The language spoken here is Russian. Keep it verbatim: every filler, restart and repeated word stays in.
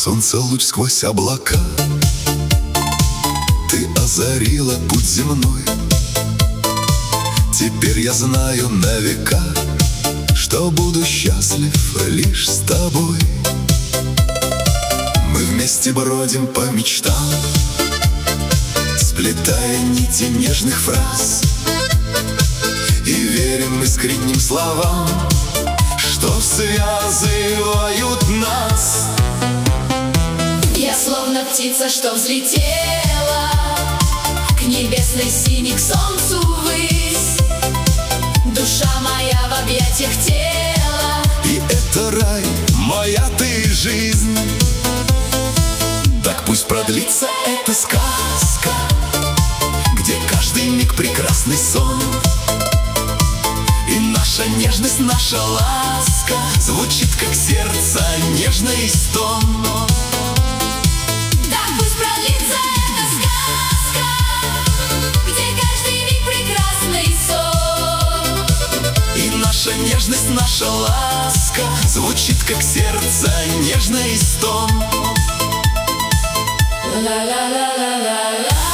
солнца луч сквозь облака. Ты озарила путь земной. Теперь я знаю на века, что буду счастлив лишь с тобой. Мы вместе бродим по мечтам, сплетая нити нежных фраз, и верим искренним словам, что связывают нас. Я словно птица, что взлетела к небесной синей, к солнцу ввысь. Душа моя в объятиях тела, и это рай, моя ты жизнь. Так пусть продлится эта сказка, где каждый миг прекрасный сон, и наша нежность, наша ласка звучит, как сердце нежный стон. Так пусть продлится эта сказка, где каждый миг прекрасный сон, и наша нежность, наша ласка звучит, как сердце нежный стон. ла ла ла ла ла ла.